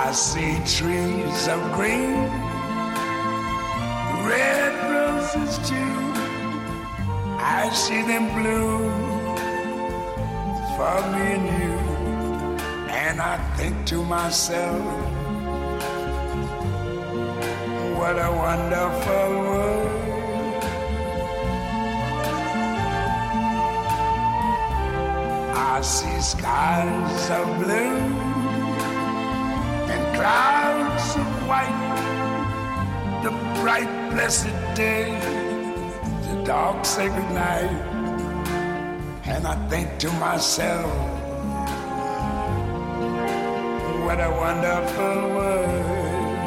I see trees of green, red roses too. I see them bloom for me and you. And I think to myself, what a wonderful world. I see skies of blue and clouds of white, the bright blessed day, the dark sacred night. And I think to myself, what a wonderful world.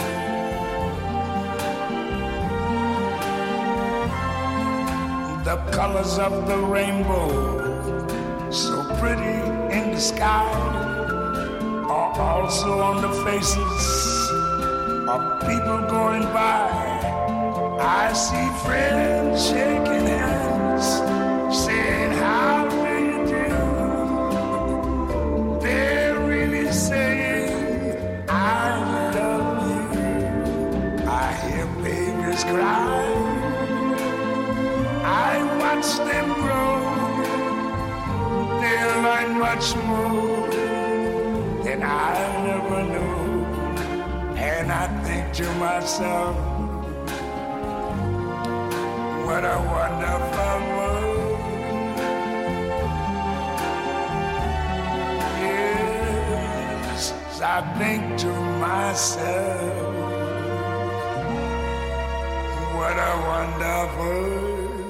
The colors of the rainbow, so pretty in the sky, are also on the faces of people going by. I see friends shaking hands, saying, how do you do? They're really saying, I love you. I hear babies cry, I watch them grow. They'll learn much more than I never knew. And I think to myself, what a wonderful world. Yes, I think to myself, what a wonderful world.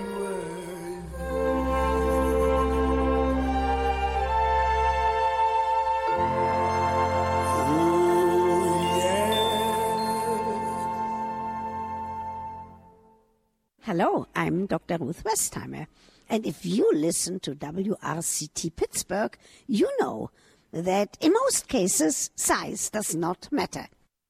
Hello, I'm Dr. Ruth Westheimer, and if you listen to WRCT Pittsburgh, you know that in most cases, size does not matter.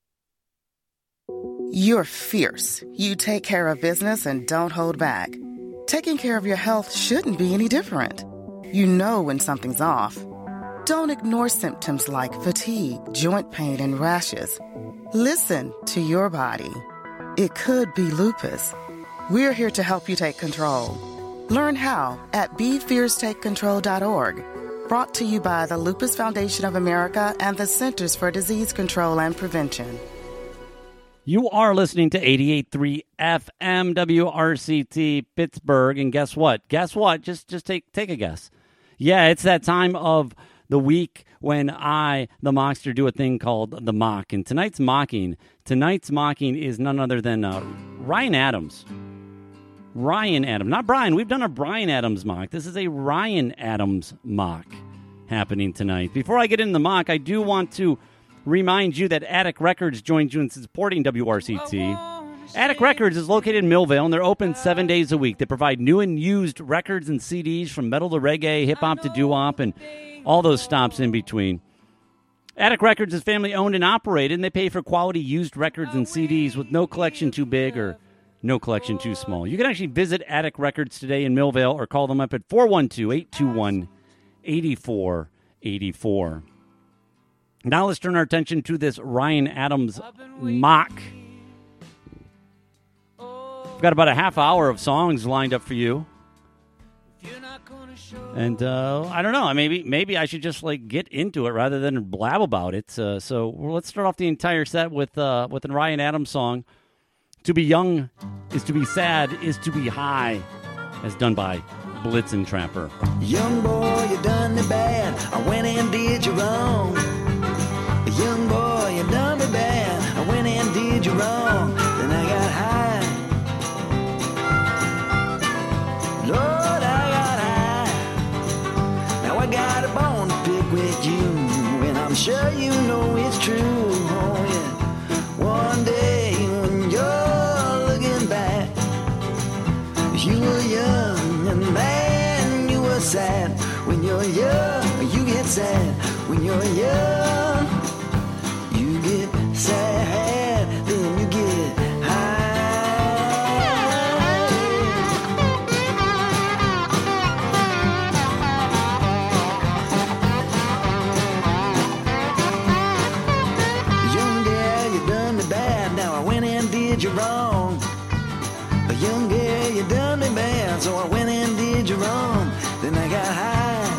You're fierce. You take care of business and don't hold back. Taking care of your health shouldn't be any different. You know when something's off. Don't ignore symptoms like fatigue, joint pain, and rashes. Listen to your body. It could be lupus. We're here to help you take control. Learn how at BeFierceTakeControl.org. Brought to you by the Lupus Foundation of America and the Centers for Disease Control and Prevention. You are listening to 88.3 FM WRCT Pittsburgh, and guess what? Just take a guess. Yeah, it's that time of the week when I, the Mockster, do a thing called the Mock. And tonight's mocking is none other than Ryan Adams. Ryan Adams, not Brian. We've done a Brian Adams mock. This is a Ryan Adams mock happening tonight. Before I get into the mock, I do want to remind you that Attic Records joins you in supporting WRCT. Attic Records is located in Millvale, and they're open 7 days a week. They provide new and used records and CDs from metal to reggae, hip-hop to doo-wop, and all those stops in between. Attic Records is family-owned and operated, and they pay for quality used records and CDs with no collection too big or no collection too small. You can actually visit Attic Records today in Millvale or call them up at 412-821-8484. Now let's turn our attention to this Ryan Adams mock. We've got about a half hour of songs lined up for you. And I don't know, maybe I should just get into it rather than blab about it. So let's start off the entire set with a Ryan Adams song. To be young is to be sad, is to be high, as done by Blitzen Trapper. Young boy, you done me bad. I went and did you wrong. Young boy, you done me bad. I went and did you wrong. Then I got high. Lord, I got high. Now I got a bone to pick with you, and I'm sure you know it's true. Oh yeah. One day when you're looking back, you were young and man, you were sad. When you're young, you get sad. When you're young, you get sad, then you get high. Young did you wrong. A young girl, you done me bad, so I went and did you wrong. Then I got high.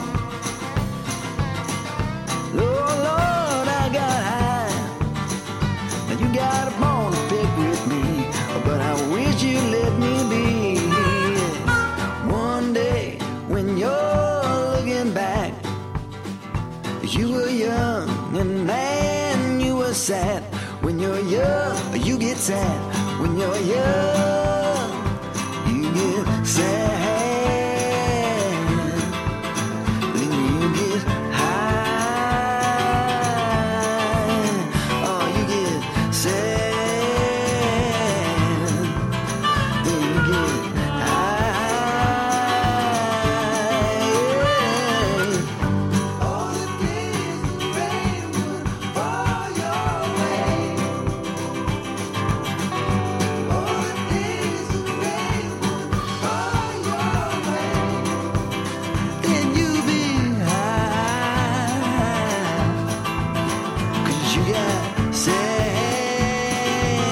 Lord, Lord, I got high. Now you got a bone to pick with me, but I wish you let me be. One day when you're looking back, you were young and man, you were sad. When you're young, you get sad. When you're young, you get sad. Then you get high. Oh, you get sad. Then you get high. All the days the rain would fall your way. All the days the rain would fall your way. Then you be high, 'cause you got sad.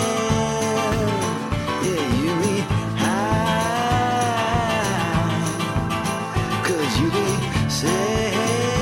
Yeah, you be high, 'cause you be sad.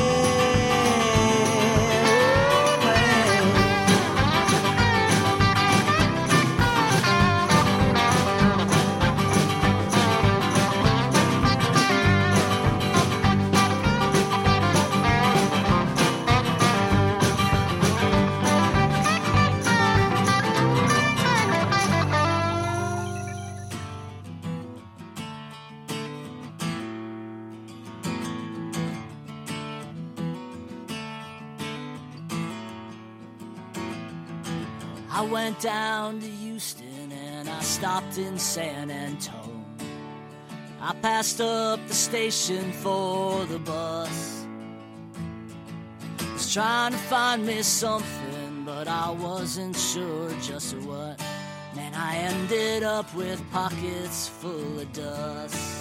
I went down to Houston and I stopped in San Antone. I passed up the station for the bus. Was trying to find me something, but I wasn't sure just what. Man, I ended up with pockets full of dust.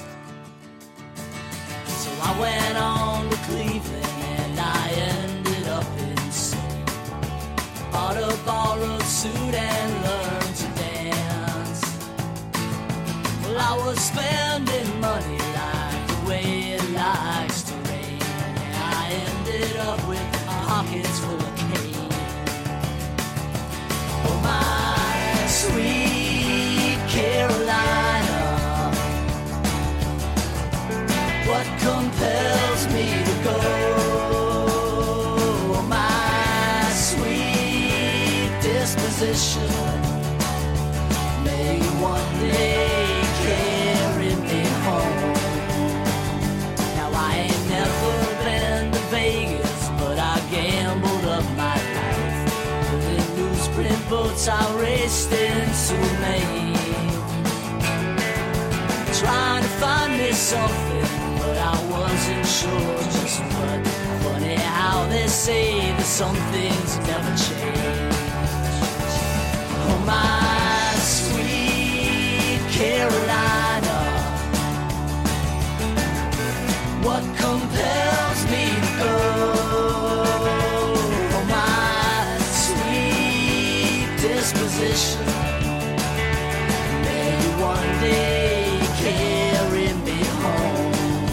So I went on to Cleveland and I ended up in St. Bought a borrowed suit and learned to dance. Well, I was spending money like the way it likes to rain. And I ended up with pockets full of cane. Oh, my sweet Carolina, what compels me to go? Disposition may one day carry me home. Now I ain't never been to Vegas, but I gambled up my life. In newsprint boats I raced into Maine, trying to find me something, but I wasn't sure just what. Funny how they say that some things never change. Oh, my sweet Carolina, what compels me to go? Oh, my sweet disposition, may you one day carry me home.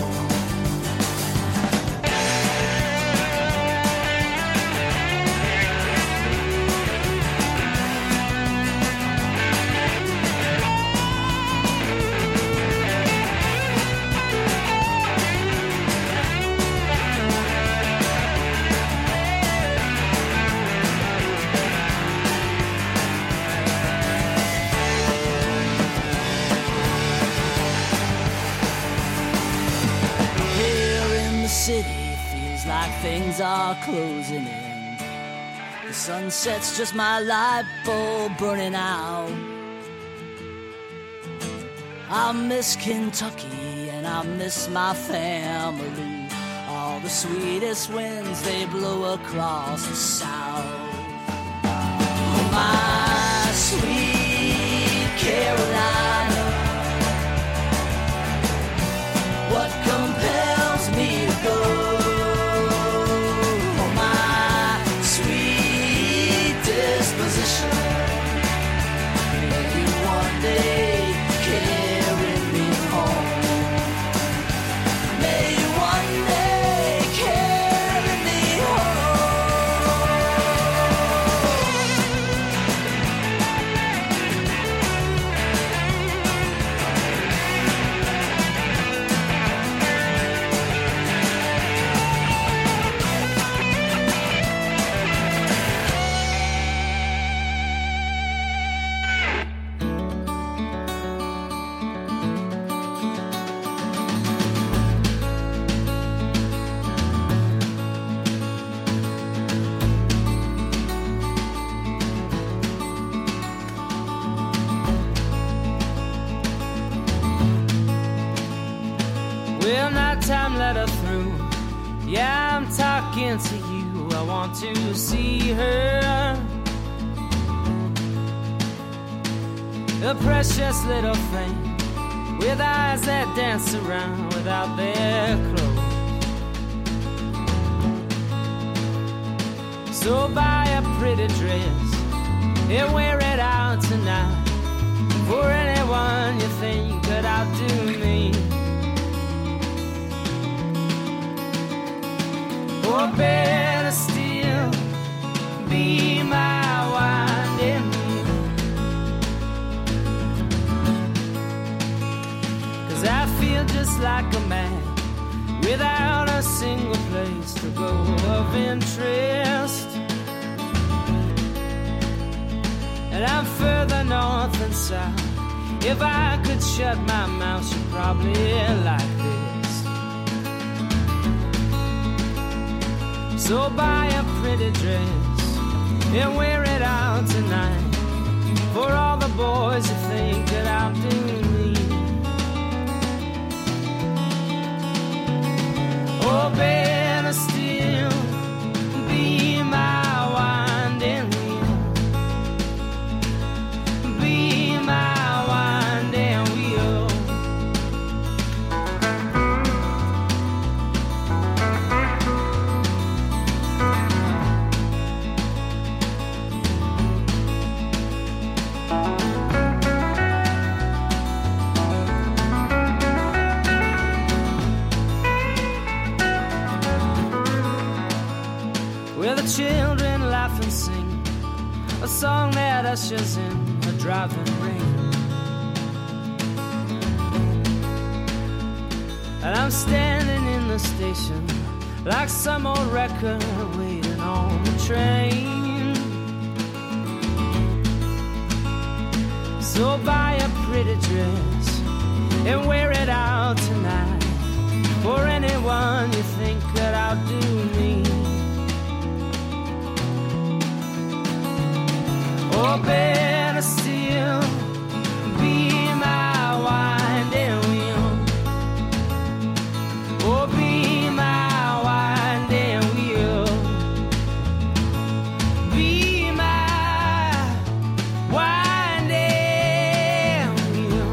City feels like things are closing in. The sunset's just my light bulb burning out. I miss Kentucky and I miss my family. All the sweetest winds they blow across the south. Oh, my sweet Carolina, what compels me to go? Oh, my sweet disposition, may you come let her through. Yeah, I'm talking to you. I want to see her. A precious little thing with eyes that dance around without their clothes. So buy a pretty dress and wear it out tonight for anyone you think could outdo me. Or better still, be my winding wheel. 'Cause I feel just like a man without a single place to go of interest. And I'm further north than south. If I could shut my mouth, you'd probably like this. So buy a pretty dress and wear it out tonight for all the boys you think that outdo me. Or better still, be my winding wheel. Be my winding wheel. Where the children laugh and sing a song that ushers in a driving rain. And I'm standing in the station like some old record waiting on the train. So buy a pretty dress and wear it out tonight for anyone you think could outdo me. Or better still, be my winding wheel. Or be my winding wheel. Be my winding wheel.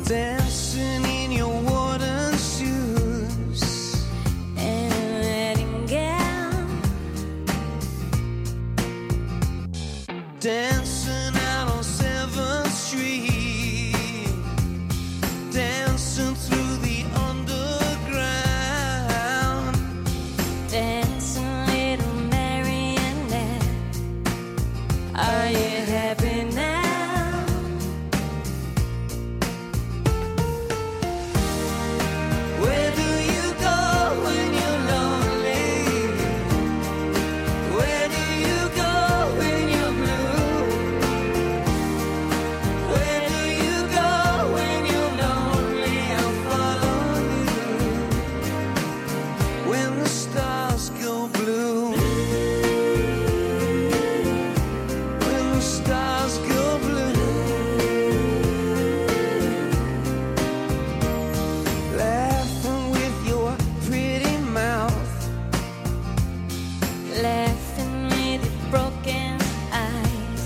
dancing in your wooden shoes and a wedding gown, dancing out on 7th Street, dancing through the underground, dancing little marionette. Are you happy now? Where do you go when you're lonely? Where do you go when you're blue? Where do you go when you're lonely? I'll follow you. When the stars go blue. When the stars go blue. Laughing with your pretty mouth, Laughing with your broken eyes,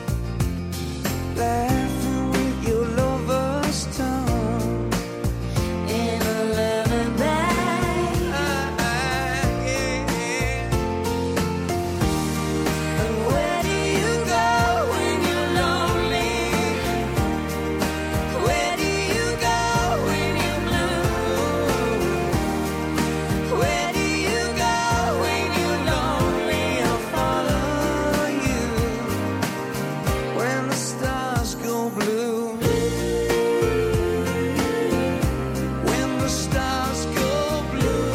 laughing with your lover's tongue. in a lullaby. And where do you go when you're lonely? Where do you go when you're blue? Where do you go when you're lonely? I'll follow you. When the stars go blue. When the stars go blue.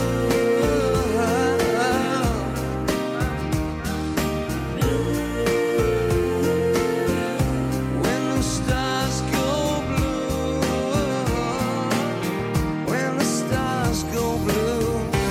When the stars go blue. When the stars go blue.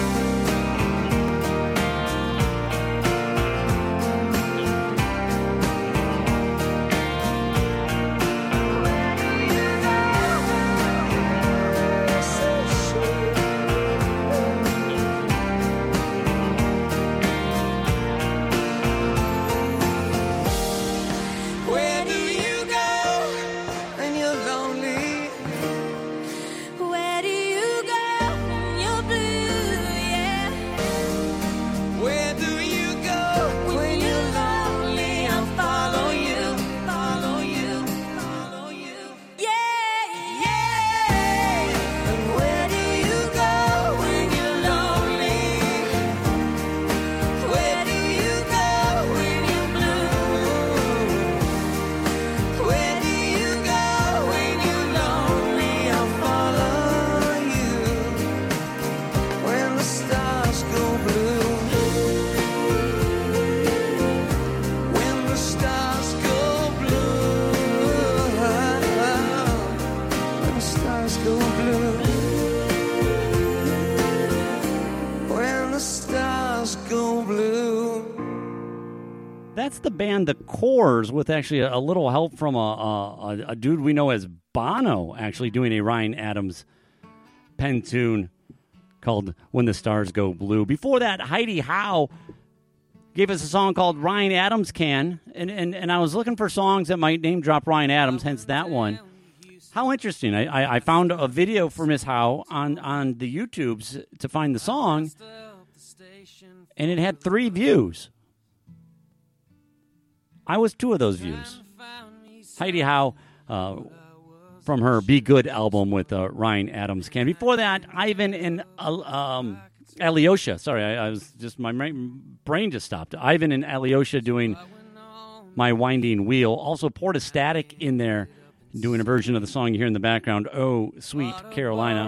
Where do you go when you're lonely? Where do you go when you're blue? Yeah. Where do you go when you're lonely? I'll follow you, follow you, follow you. Yeah, yeah. And where do you go when you're lonely? Where do you go when you're blue? Where do you go when you're lonely? I'll follow you. When the stars go blue. When the stars go blue. When the stars go blue. When the stars go blue. That's the band The Corrs, with actually a little help from a dude we know as Bono, actually doing a Ryan Adams pen tune called When the Stars Go Blue. Before that, Heidi Howe gave us a song called Ryan Adams Can, and I was looking for songs that might name drop Ryan Adams, hence that one. How interesting. I found a video for Miss Howe on the YouTubes to find the song, and it had 3 views. I was 2 of those views. Heidi Howe from her Be Good album with Ryan Adams Can. Before that, Ivan and Alyosha. Sorry, I was just, my brain just stopped. Ivan and Alyosha doing My Winding Wheel. Also, Portastatic in there doing a version of the song you hear in the background, Oh, Sweet Carolina.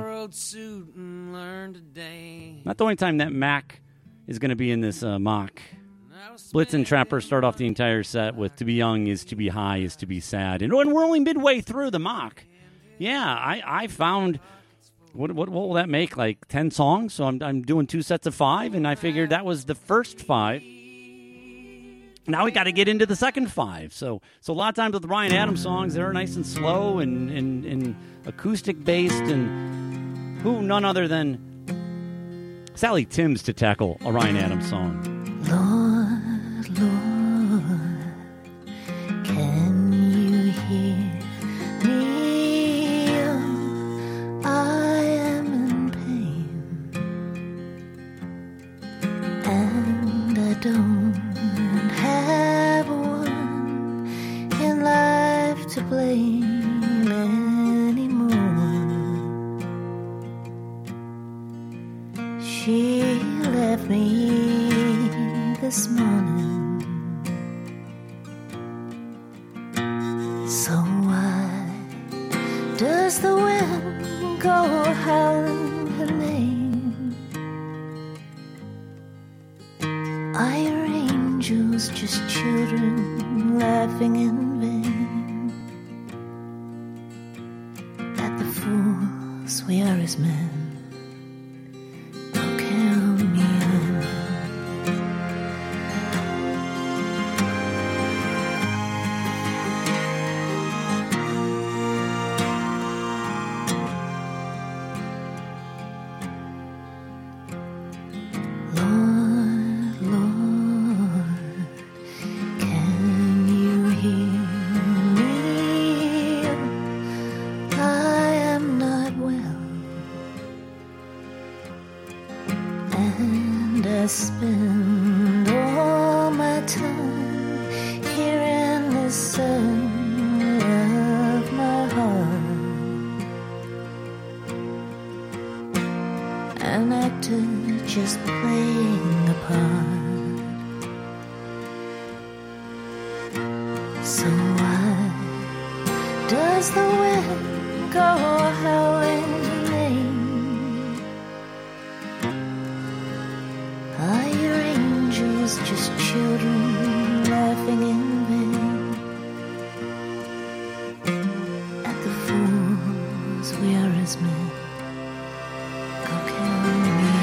Not the only time that Mac is going to be in this mock. Blitz and Trapper start off the entire set with To Be Young is to be high is to be sad. And we're only midway through the mock. Yeah, I found, what will that make, like 10 songs? So I'm doing 2 sets of 5, and I figured that was the first 5. Now we got to get into the second 5. So a lot of times with the Ryan Adams songs, they're nice and slow and acoustic based, and who none other than Sally Timms to tackle a Ryan Adams song. Lord, Lord, can you hear me? with me this morning. So why does the wind go howling her name? Are your angels just children laughing in vain at the fools we are as men? Oh, count me in. Lord, Lord, can you hear me? I am not well, and I spend all my time here in the sun of my heart, an actor just playing a part. So why does the wind go howling her name? Are your angels just children laughing in vain at the fools we are as men? Go count me in.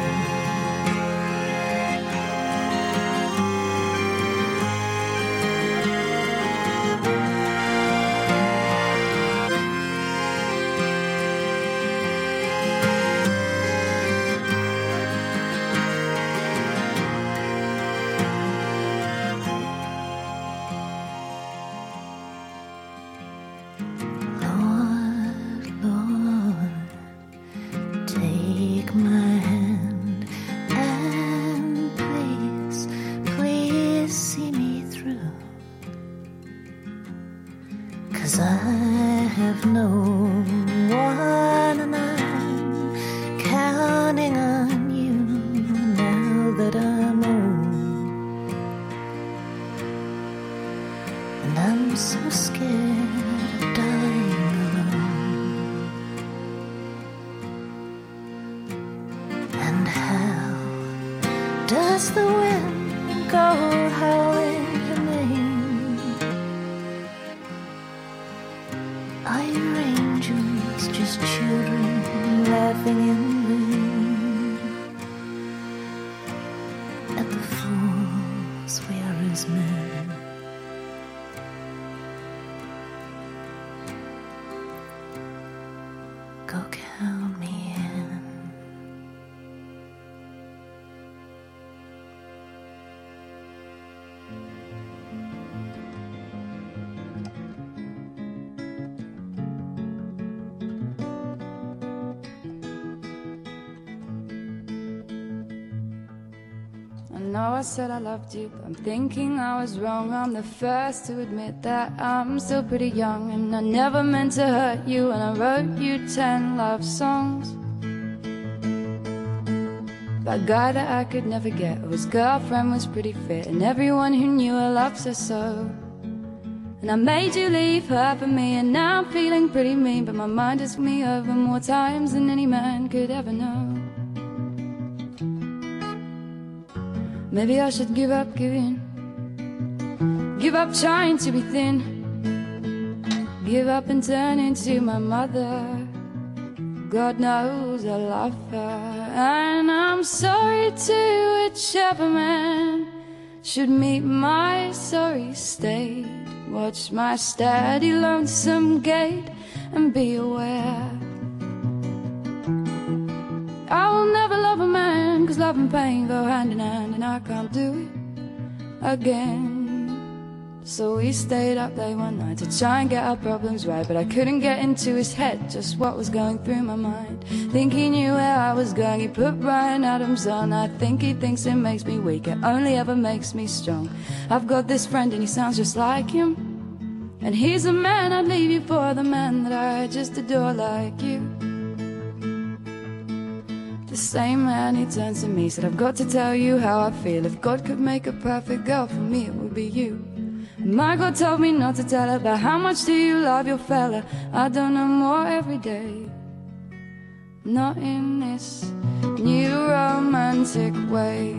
Lord, Lord, take my hand and please, please see me through. 'Cause I have no one and I'm counting on you now that I'm old. And I'm so scared of dying alone. And how does the wind go howling her name? Are your angels just children laughing in vain at the fools we are as men? Go count me in. I know I said I loved you, but I'm thinking I was wrong. I'm the first to admit that I'm still pretty young, and I never meant to hurt you, and I wrote you 10 love songs. That guy that I could never get, whose girlfriend was pretty fit, and everyone who knew her loves her so. And I made you leave her for me, and now I'm feeling pretty mean, but my mind has me over more times than any man could ever know. Maybe I should give up giving, give up trying to be thin, give up and turn into my mother. God knows I love her, and I'm sorry to whichever man should meet my sorry state. Watch my steady lonesome gait and be aware I will never love a man, 'cause love and pain go hand in hand, and I can't do it again. So we stayed up late one night to try and get our problems right, but I couldn't get into his head just what was going through my mind. Think he knew where I was going, he put Bryan Adams on. I think he thinks it makes me weak, it only ever makes me strong. I've got this friend and he sounds just like him, and he's a man I'd leave you for, the man that I just adore like you. The same man, he turned to me, said, I've got to tell you how I feel. If God could make a perfect girl for me, it would be you. My God told me not to tell her, but how much do you love your fella? I don't know more every day. Not in this new romantic way.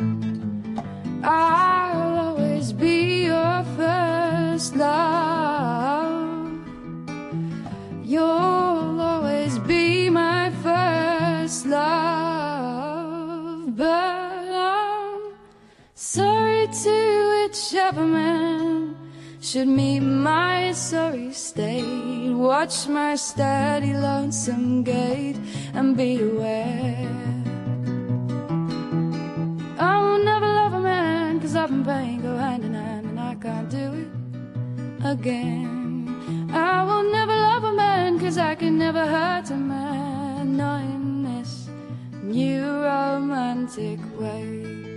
I'll always be your first love. You'll always be my first love. But I'm sorry to whichever man should meet my sorry state. Watch my steady lonesome gait and be aware. I will never love a man, 'cause love and pain go hand in hand, and I can't do it again. I will never love a man, 'cause I can never hurt a man, not in this new romantic way.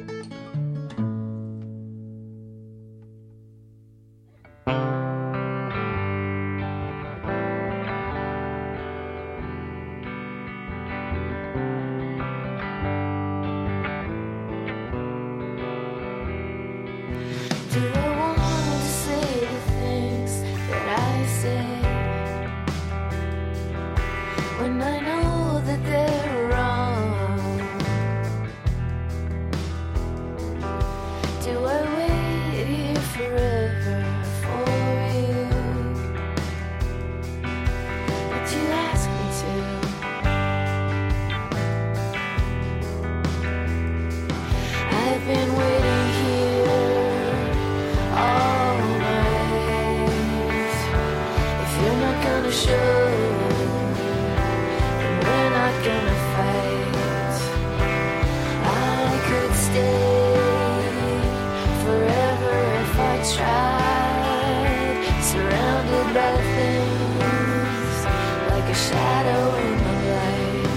Do I want to say the things that I say when I know that they're wrong? Do I wait here forever for you? But you ask me to. I've been waiting here all night. If you're not gonna show, then we're not gonna fight. I could stay forever if I tried, surrounded by things like a shadow in the light.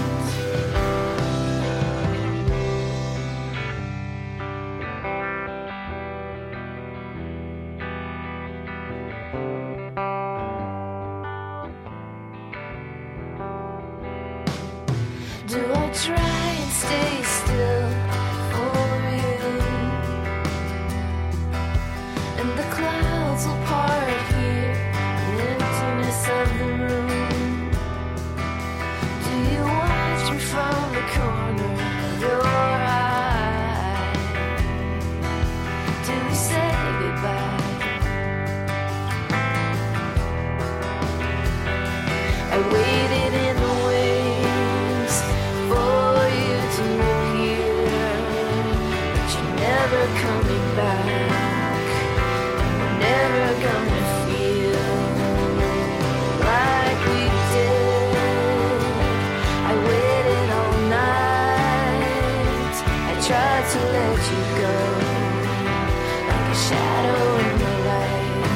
Do I try and stay still for you? And the clouds will part here, the emptiness of the room. Do you watch me from the corner of your eye? Do we say goodbye? I waited in the wings for you to appear, but you're never coming back, and we're never gonna feel like we did. I waited all night, I tried to let you go, like a shadow in the light.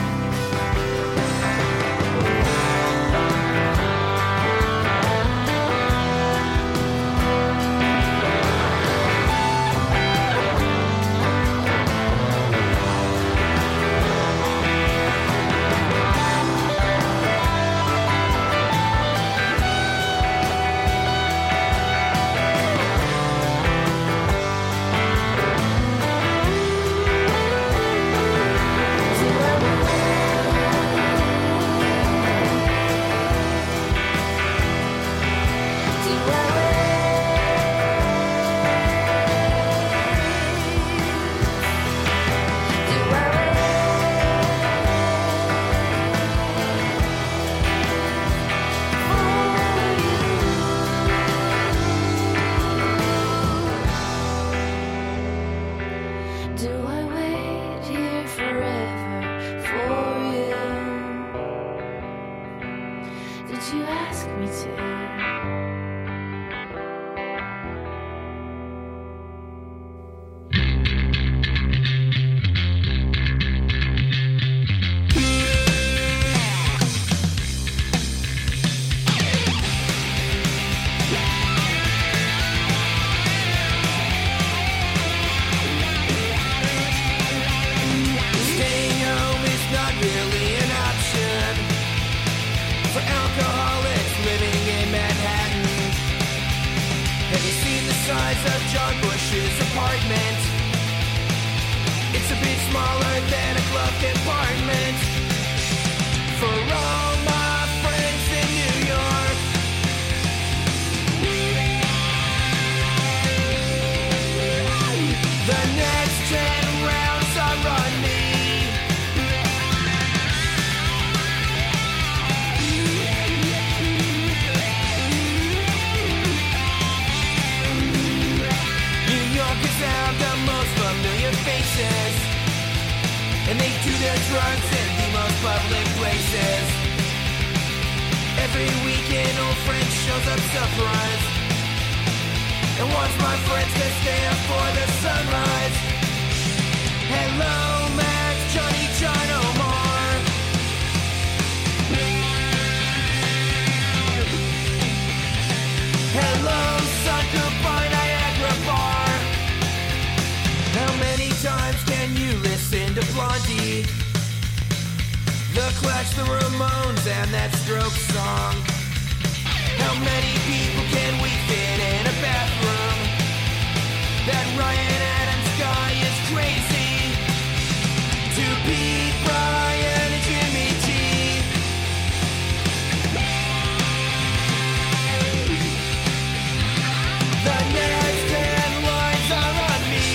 Do I wait here forever for you? Did you ask me to? Staying home is not really an option for alcoholics living in Manhattan. size of John Bush's apartment. It's a bit smaller than a glove compartment. For all my friends in New York, the next 10 rounds are on me. New Yorkers have the most familiar faces, and they do their drugs in the most public places. Every weekend, old friend shows up surprised and wants my friends to stay up for the sunrise. Hello, Max, Johnny, John Omar. Hello, son, goodbye, Niagara Bar. How many times can you listen to Blondie, The Clash, the Ramones, and that Stroke song? How many people can we fit in a bathroom? That Ryan Adams guy is crazy. To Pete, Brian, and Jimmy G. The next 10 lines are on me.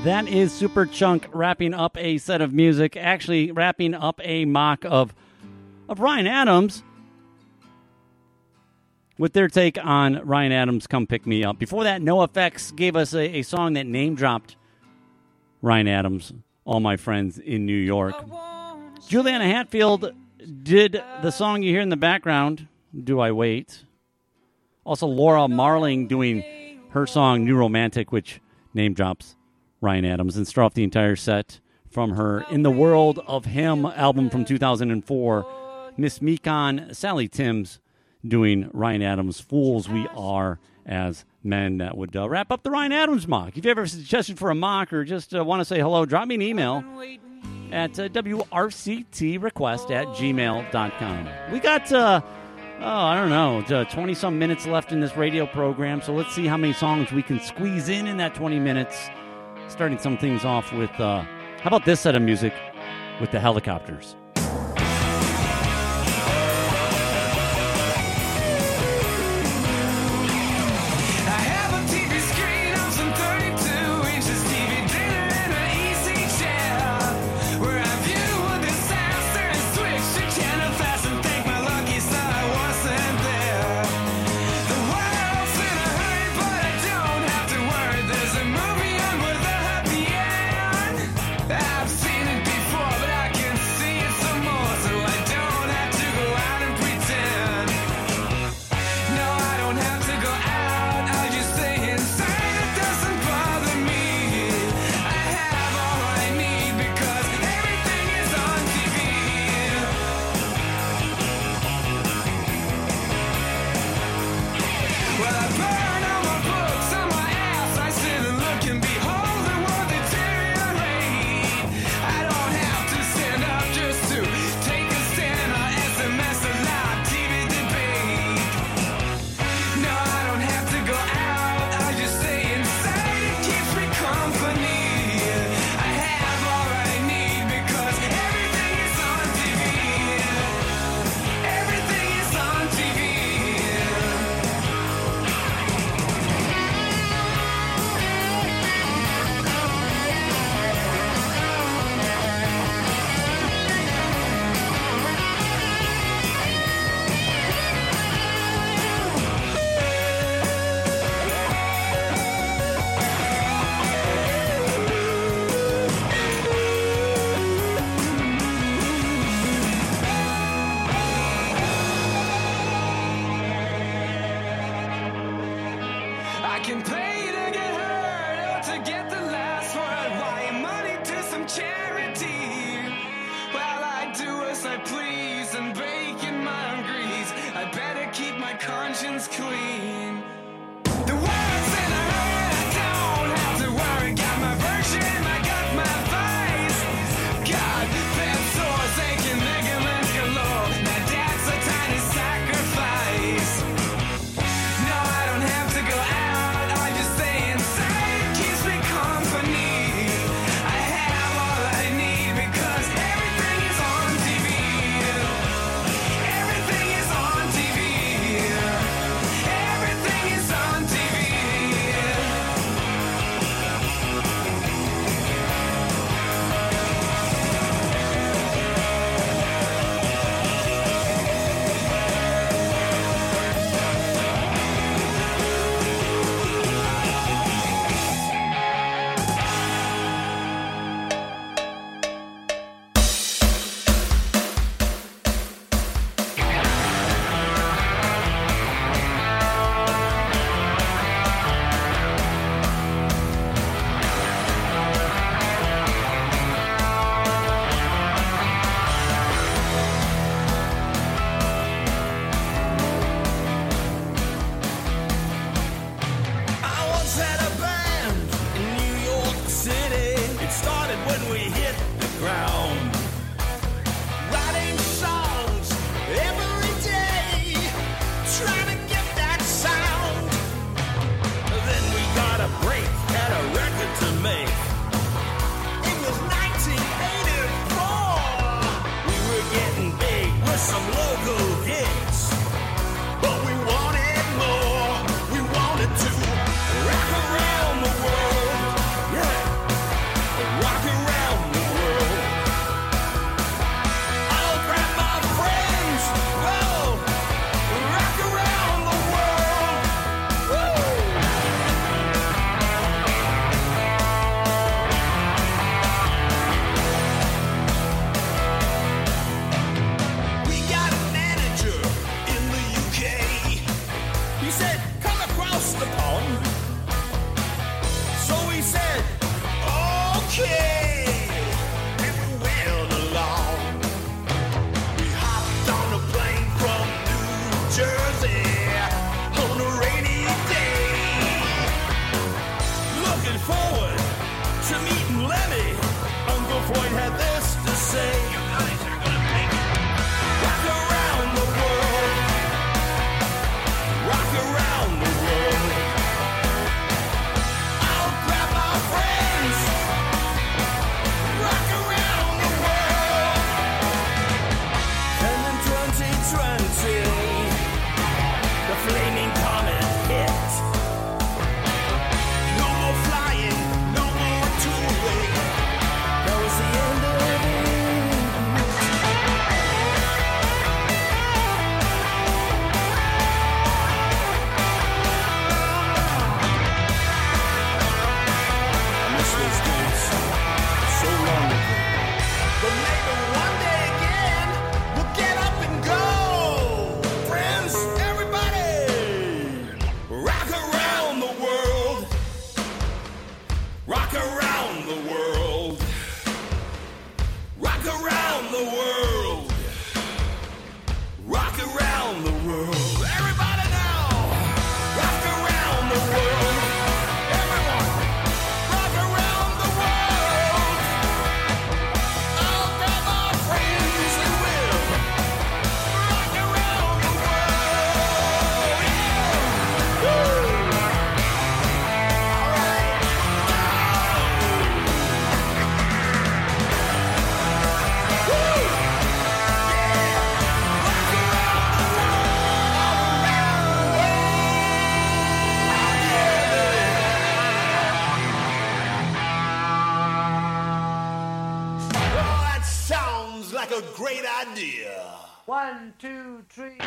That is Superchunk wrapping up a set of music, actually wrapping up a mock of Ryan Adams with their take on Ryan Adams' Come Pick Me Up. Before that, NoFX gave us a song that name-dropped Ryan Adams, All My Friends in New York. Juliana Hatfield did the song you hear in the background, Do I Wait? Also, Laura Marling doing her song, New Romantic, which name-drops Ryan Adams, and start off the entire set from her In the World of Him album from 2004. Miss Mekon Sally Timms doing Ryan Adams' Fools We Are as Men. That would wrap up the Ryan Adams mock. If you have a suggestion for a mock or just want to say hello, drop me an email at wrctrequest@gmail.com. We got, 20-some minutes left in this radio program, so let's see how many songs we can squeeze in that 20 minutes. Starting some things off with, how about this set of music with the Helicopters? Everything said, come across the pond. So he said, okay, and we went along. We hopped on a plane from New Jersey on a rainy day. Looking forward to meeting Lemmy. Uncle Floyd had this to say. You guys are gonna make it. Rock around the world. Rock around the world. I'll grab my friends. Rock around the world. And in 2020, the flaming comet hit. No more flying, no more touring. That was the end of it. I miss those days so long ago. But maybe one day again we'll get up and go. Friends, everybody, rock around the world. Rock around the world. Rock around the world. Rock around the world. Everybody now. Rock around the world. Everyone. Rock around the world. I'll grab my friends and we'll rock around the world. Yeah. Woo. All right. Oh, that sounds like a great idea. 1, 2, 3.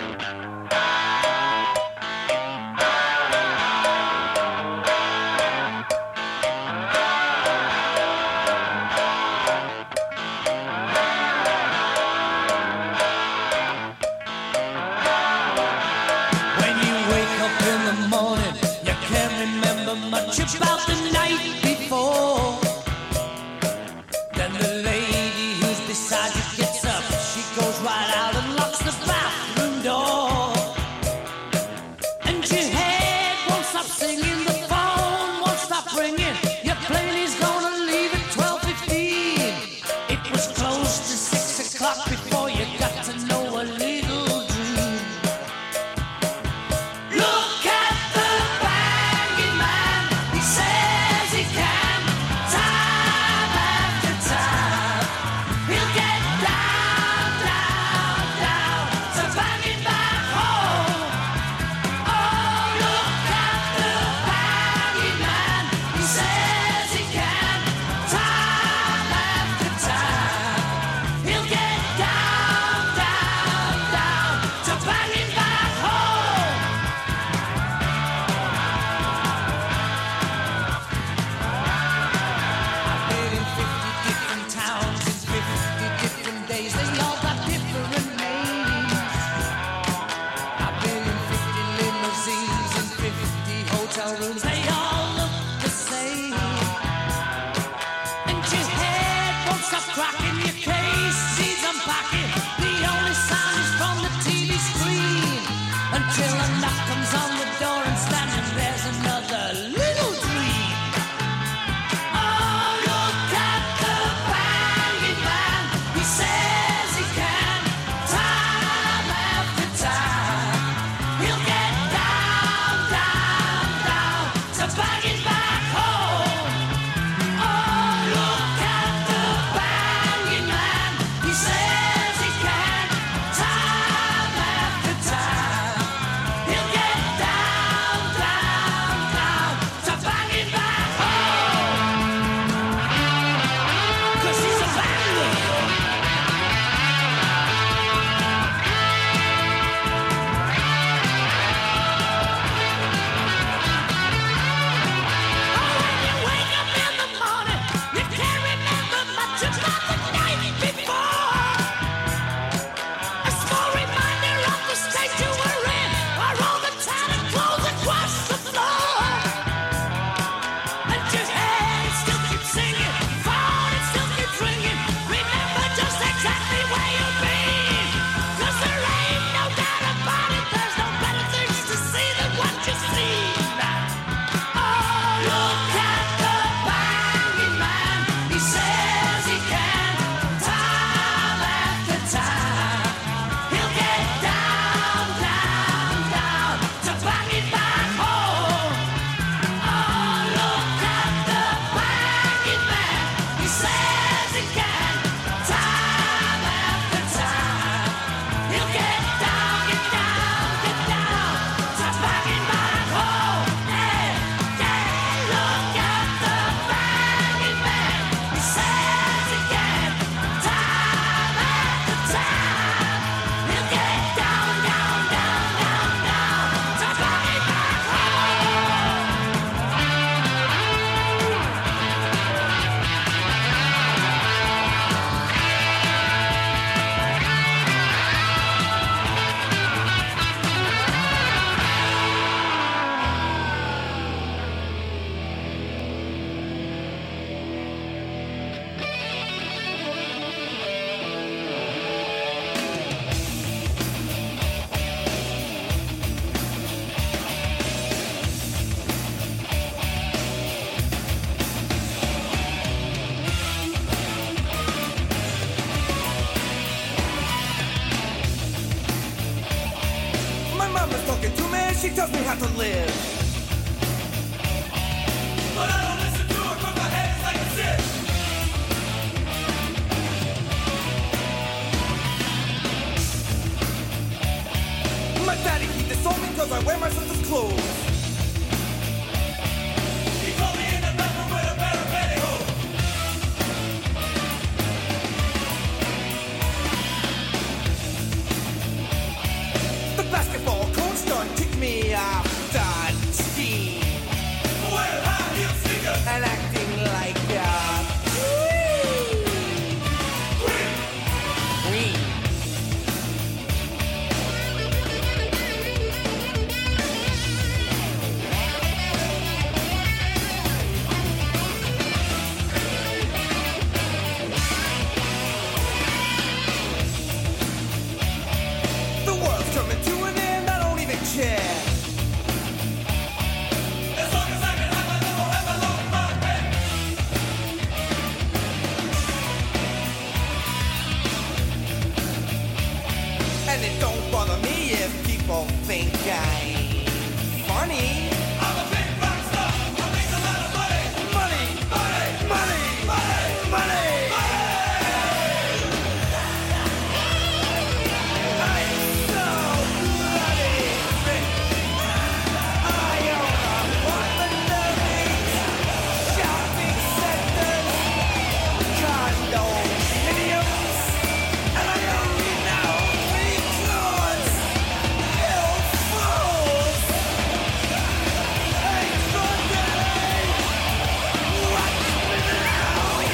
When you wake up in the morning, you can't remember much about the night before. Then the lady who's beside you gets up. She goes right out and locks the bathroom door. And your head won't stop singing, the phone won't stop ringing. Your plane is gonna leave at 12:15. It was close to 6 o'clock before you got to know a little dream. Look at the banging man, he says he can, time after time. He'll get down, down, down, to banging back home. Oh, look at the banging man, he says he can, time after time. He'll get down, down, down, to banging back home. Been in 50 different towns in 50 different days. They all got different names. I've been in 50 limousines and 50 hotel rooms. They all look the same. And your head won't stop cracking. Your case needs unpacking. The only sound is from the TV screen. Until a knock comes on the door and standing there's another little dream. Oh, look at the banging man. He says he can, time after time. He'll get down, down, down, to bang. got to live. But I don't listen to her 'cause my head is like a sieve. My daddy, he disowned me 'cause I wear my sister's clothes. He told me in the bathroom with a pair of pantyhose. The basketball coach done kicked me off the team. Wearing high heel sneakers and acting like queen. The world's coming to an end, I don't even care. As long as I can have my little envelope in my head. And it don't bother me if people think I'm funny. I'm a big rock star, I make a lot of money. Money, money, money, money, money. I'm so bloody rich. I own apartments, shopping centers, condominiums, and I only know because you fools ain't Sunday. Watch me now.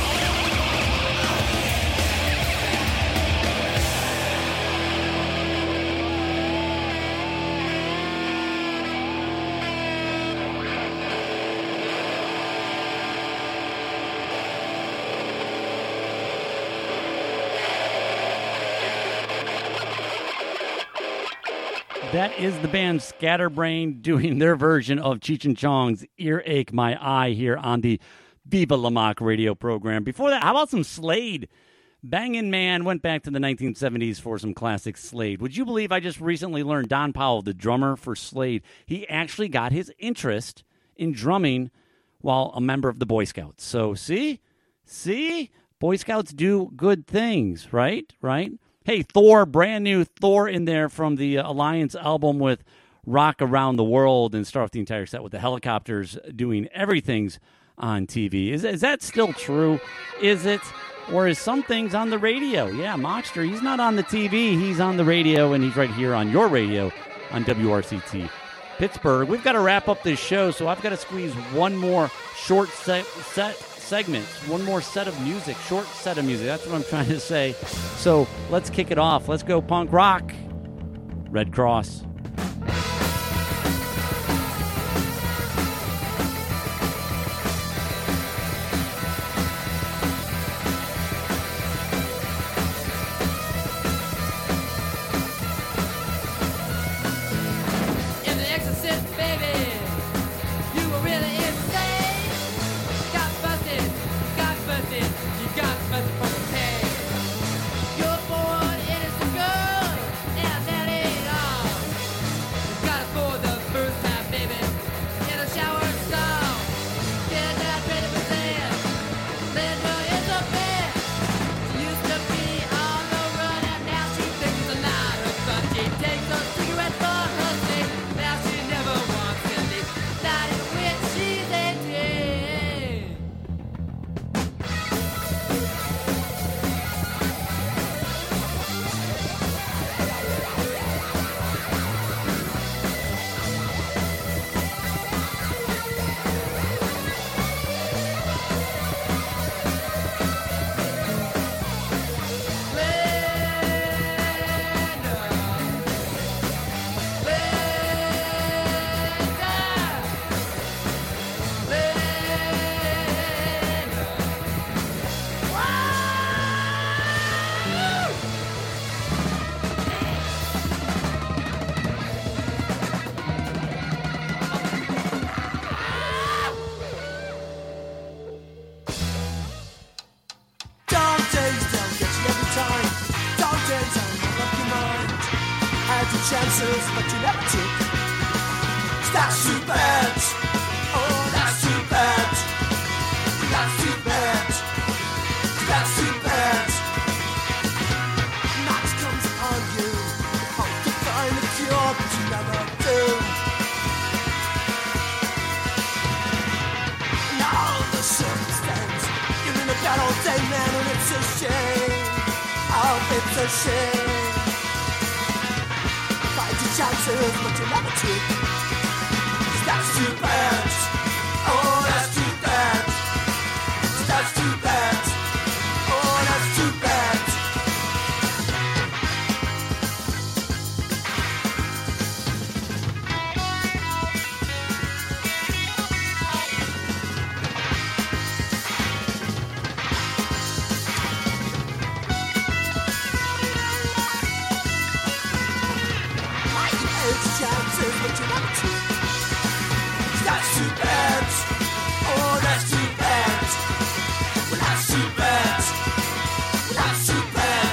That is the band Scatterbrain doing their version of Cheech and Chong's Earache My Eye here on the Viva La Mock radio program. Before that, how about some Slade? Bangin' Man went back to the 1970s for some classic Slade. Would you believe I just recently learned Don Powell, the drummer for Slade, he actually got his interest in drumming while a member of the Boy Scouts. So see? Boy Scouts do good things, right? Hey, Thor, brand new Thor in there from the Alliance album with Rock Around the World, and start off the entire set with the helicopters doing everything's on TV. Is that still true? Is it? Or is some things on the radio? Yeah, Mockster, he's not on the TV. He's on the radio, and he's right here on your radio on WRCT Pittsburgh. We've got to wrap up this show, so I've got to squeeze one more short segment, one more set of music, short set of music. That's what I'm trying to say. So let's kick it off. Let's go punk rock. Red Cross. In The Exorcist, baby, you were really insane. Got busted from the pain. You're born innocent girl, and that ain't all. Got it for the first time, baby, in a shower stall. Get that ready for sale. Linda is a bed. She used to be on the run, and now she thinks a lot of fun. She takes a cigarette for her sleep. Now she never wants to leave. Not even when she's 18. Chances, but you never took. That's too bad. Oh, that's too bad. That's too bad. That's too bad. Night comes upon you. Hope to find a cure, but you never do. Now the circumstance. You're in a bad old day, man, and it's a shame. Oh, it's a shame. Find your chances, but you never take. That's too bad. Oh, that's too bad. That's too bad. Oh, that's too bad. It's chances, but you never take. That's too bad. Oh, that's too bad. Well, that's too bad. Well, that's too bad.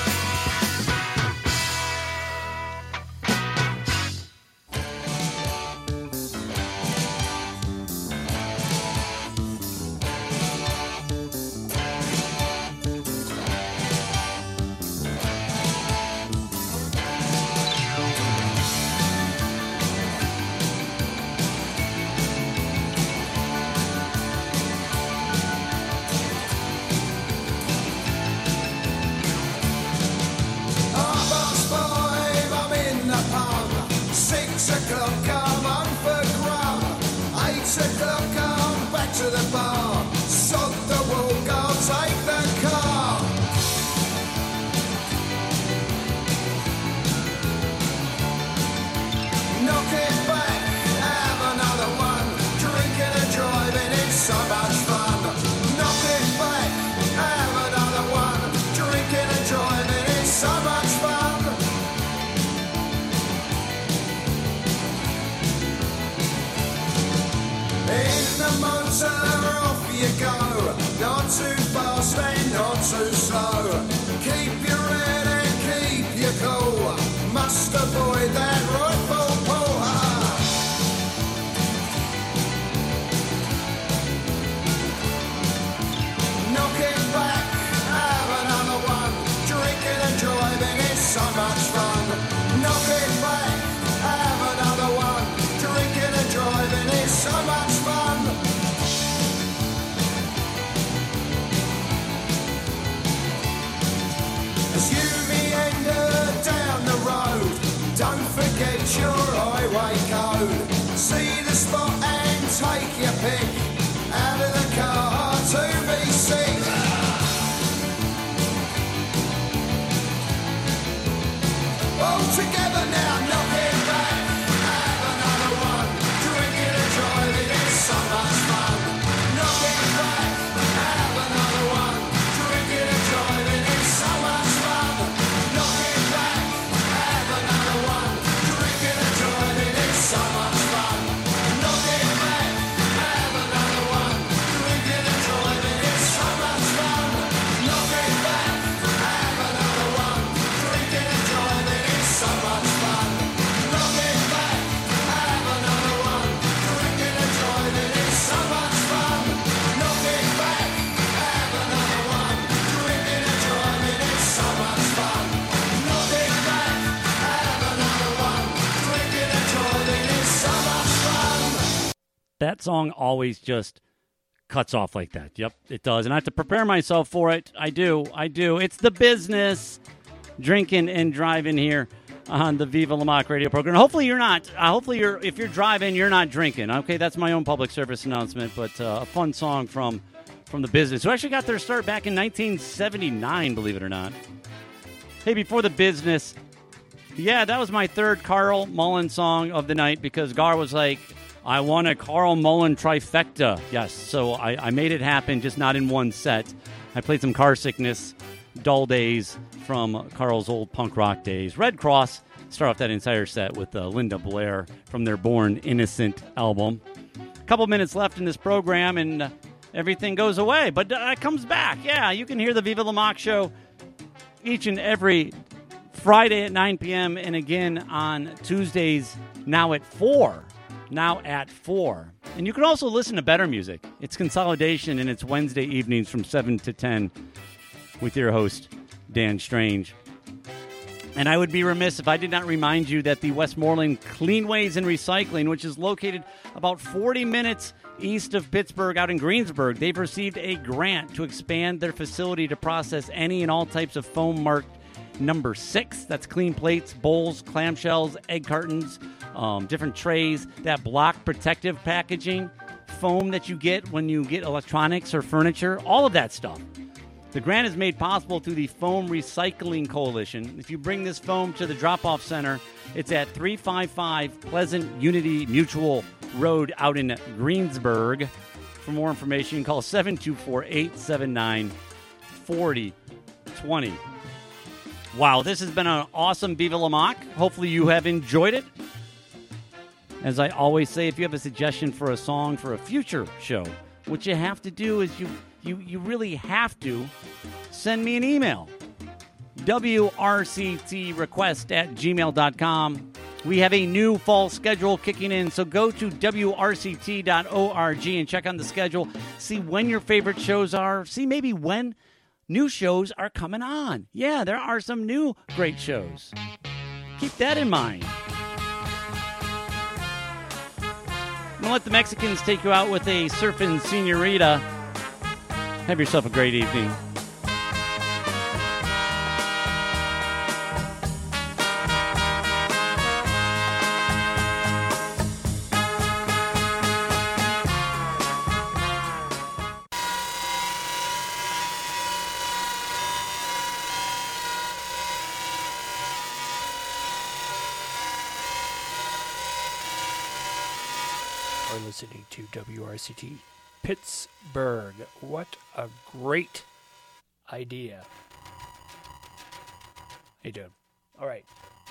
That song always just cuts off like that. Yep, it does. And I have to prepare myself for it. I do. It's the business, drinking and driving here on the Viva La Mock radio program. Hopefully you're not. If you're driving, you're not drinking. Okay, that's my own public service announcement. But a fun song from the business, who actually got their start back in 1979, believe it or not. Hey, before the business, yeah, that was my third Carl Mullen song of the night because Gar was like, I want a Carl Mullen trifecta. Yes, so I made it happen, just not in one set. I played some Car Sickness, Dull Days from Carl's old punk rock days. Red Cross, start off that entire set with Linda Blair from their Born Innocent album. A couple minutes left in this program, and everything goes away, but it comes back. Yeah, you can hear the Viva La Mock show each and every Friday at 9 p.m. and again on Tuesdays now at 4. now at 4. And you can also listen to better music. It's Consolidation, and it's Wednesday evenings from 7 to 10 with your host, Dan Strange. And I would be remiss if I did not remind you that the Westmoreland Clean Ways and Recycling, which is located about 40 minutes east of Pittsburgh out in Greensburg, they've received a grant to expand their facility to process any and all types of foam marked number 6. That's clean plates, bowls, clamshells, egg cartons, different trays, that block protective packaging, foam that you get when you get electronics or furniture, all of that stuff. The grant is made possible through the Foam Recycling Coalition. If you bring this foam to the drop-off center, it's at 355 Pleasant Unity Mutual Road out in Greensburg. For more information, call 724-879-4020. Wow, this has been an awesome Viva La Mock. Hopefully you have enjoyed it. As I always say, if you have a suggestion for a song for a future show, what you have to do is you really have to send me an email. WRCTrequest@gmail.com. We have a new fall schedule kicking in, so go to WRCT.org and check on the schedule. See when your favorite shows are. See maybe when new shows are coming on. Yeah, there are some new great shows. Keep that in mind. I'm going to let the Mexicans take you out with a Surfin' Senorita. Have yourself a great evening. Are listening to WRCT Pittsburgh. What a great idea. How you doing? All right.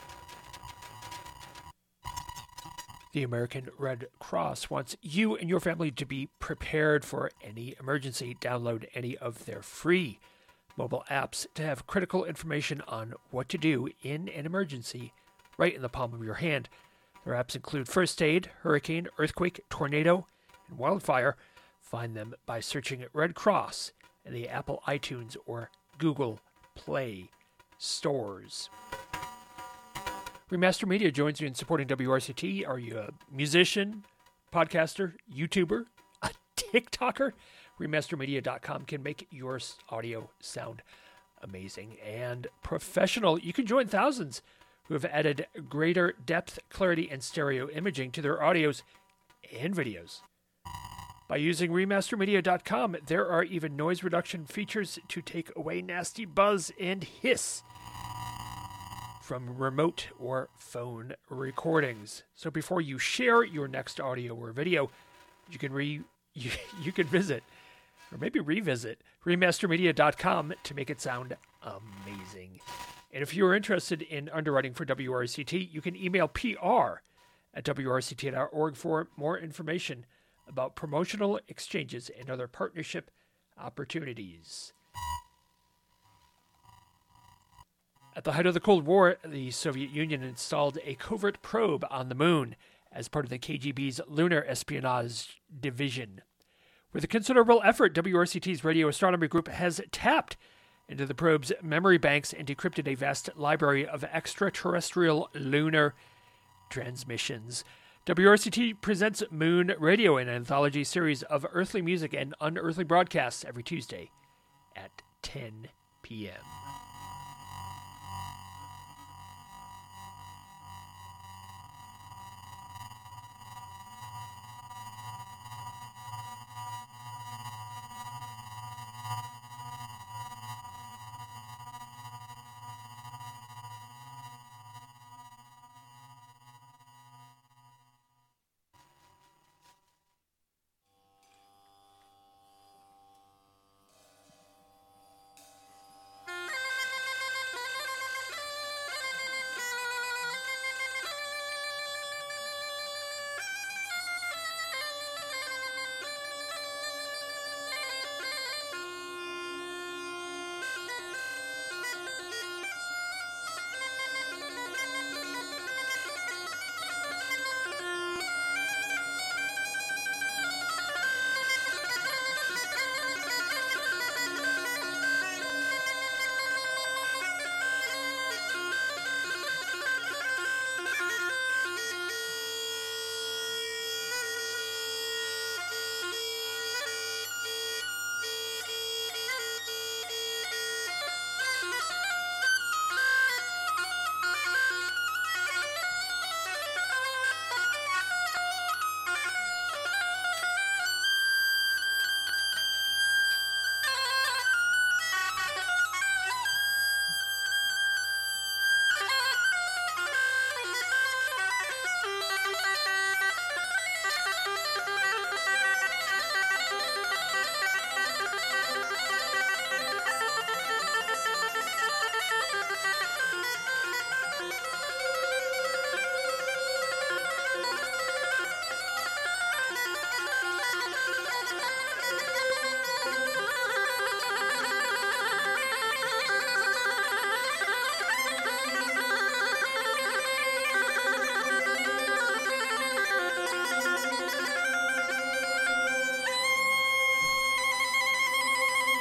The American Red Cross wants you and your family to be prepared for any emergency. Download any of their free mobile apps to have critical information on what to do in an emergency right in the palm of your hand. Their apps include First Aid, Hurricane, Earthquake, Tornado, and Wildfire. Find them by searching Red Cross in the Apple iTunes or Google Play stores. Remaster Media joins you in supporting WRCT. Are you a musician, podcaster, YouTuber, a TikToker? Remastermedia.com can make your audio sound amazing and professional. You can join thousands who have added greater depth, clarity, and stereo imaging to their audios and videos. By using remastermedia.com, there are even noise reduction features to take away nasty buzz and hiss from remote or phone recordings. So before you share your next audio or video, you can visit or maybe revisit remastermedia.com to make it sound amazing. And if you're interested in underwriting for WRCT, you can email PR@WRCT.org for more information about promotional exchanges and other partnership opportunities. At the height of the Cold War, the Soviet Union installed a covert probe on the moon as part of the KGB's Lunar Espionage Division. With a considerable effort, WRCT's Radio Astronomy Group has tapped into the probe's memory banks and decrypted a vast library of extraterrestrial lunar transmissions. WRCT presents Moon Radio, an anthology series of earthly music and unearthly broadcasts every Tuesday at 10 p.m.